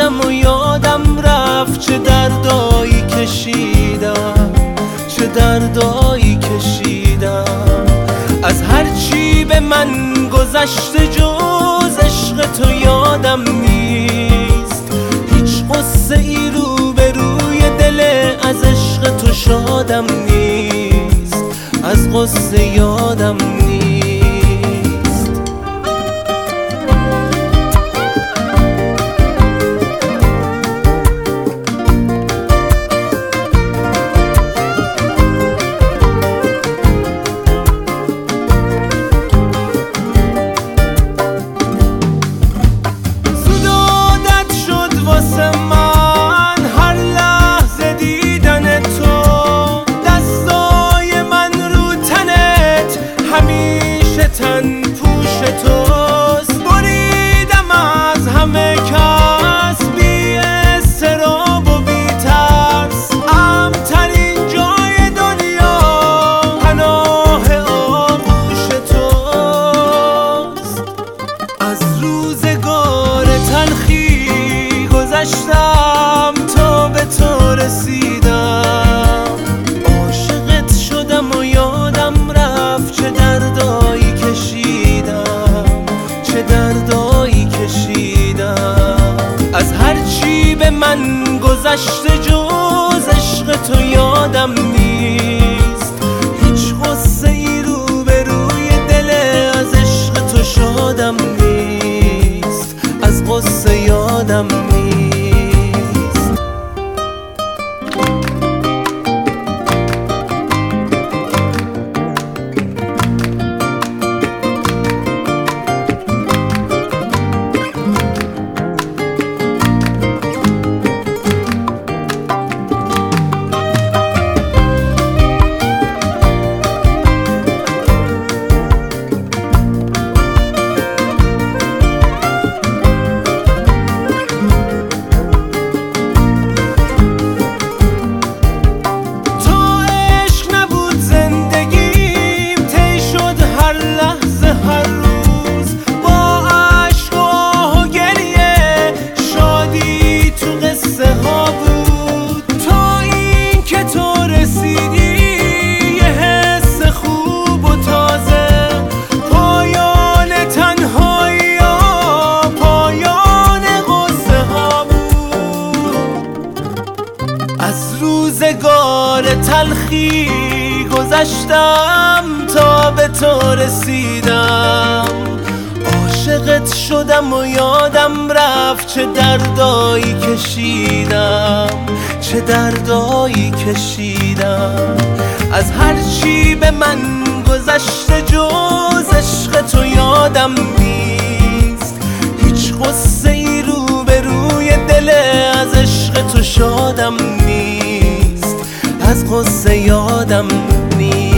شدم و یادم رفت چه دردایی کشیدم، چه دردایی کشیدم. از هرچی به من گذشته جز عشق تو یادم نیست. هیچ قصه ای رو به روی دل از عشق تو شادم نیست، از قصه یادم نیست. تن پوش توست، بریدم از همه کس بی اضطراب و بی ترس. امن‌ترین جای دنیا پناه آغوش توست. از روزگار تلخی گذشتم تا به تو رسیدم. عاشقت شدم و یادم رفت چه دردایی کشیدم، چه دردایی کشیدم. از هرچی به من گذشته جز عشق تو یادم نیست. هیچ قصه ای رو به روی دل از عشق تو شادم نیست، از قصه یادم نیست. از روزگار تلخی گذشتم تا به تو رسیدم. عاشقت شدم و یادم رفت چه دردایی کشیدم، چه دردایی کشیدم. از هرچی به من گذشته جز عشق تو یادم نیست. هیچ قصه ای رو به روی دل از عشق تو شادم نیست، از قصه یادم نیست.